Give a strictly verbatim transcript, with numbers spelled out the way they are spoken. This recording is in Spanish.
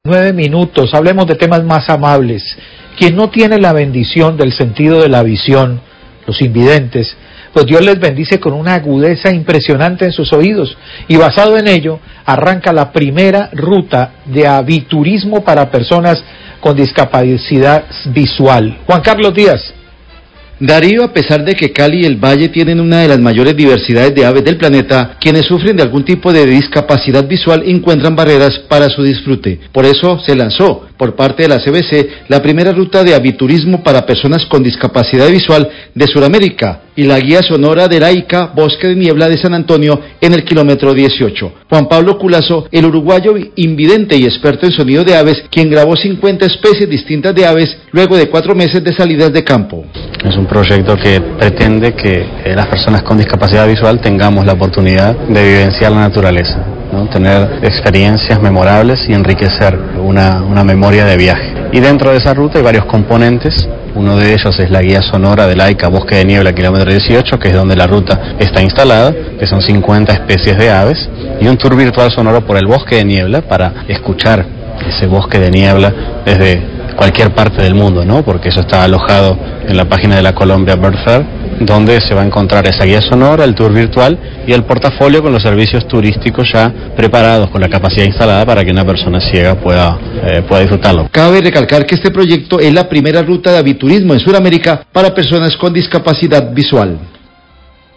Nueve minutos, hablemos de temas más amables. Quien no tiene la bendición del sentido de la visión, los invidentes, pues Dios les bendice con una agudeza impresionante en sus oídos, y basado en ello, arranca la primera ruta de aviturismo para personas con discapacidad visual. Juan Carlos Díaz. Darío, a pesar de que Cali y el Valle tienen una de las mayores diversidades de aves del planeta, quienes sufren de algún tipo de discapacidad visual encuentran barreras para su disfrute. Por eso se lanzó, por parte de la C B C, la primera ruta de aviturismo para personas con discapacidad visual de Sudamérica y la guía sonora de la I C A Bosque de Niebla de San Antonio en el kilómetro dieciocho. Juan Pablo Culazo, el uruguayo invidente y experto en sonido de aves, quien grabó cincuenta especies distintas de aves luego de cuatro meses de salidas de campo. Es un proyecto que pretende que eh, las personas con discapacidad visual tengamos la oportunidad de vivenciar la naturaleza, ¿no? Tener experiencias memorables y enriquecer una, una memoria de viaje. Y dentro de esa ruta hay varios componentes. Uno de ellos es la guía sonora de la I C A Bosque de Niebla, kilómetro dieciocho, que es donde la ruta está instalada, que son cincuenta especies de aves, y un tour virtual sonoro por el Bosque de Niebla para escuchar ese bosque de niebla desde cualquier parte del mundo, ¿no? Porque eso está alojado en la página de la Colombia Bird Fair, donde se va a encontrar esa guía sonora, el tour virtual y el portafolio con los servicios turísticos ya preparados con la capacidad instalada para que una persona ciega pueda, eh, pueda disfrutarlo. Cabe recalcar que este proyecto es la primera ruta de aviturismo en Sudamérica para personas con discapacidad visual.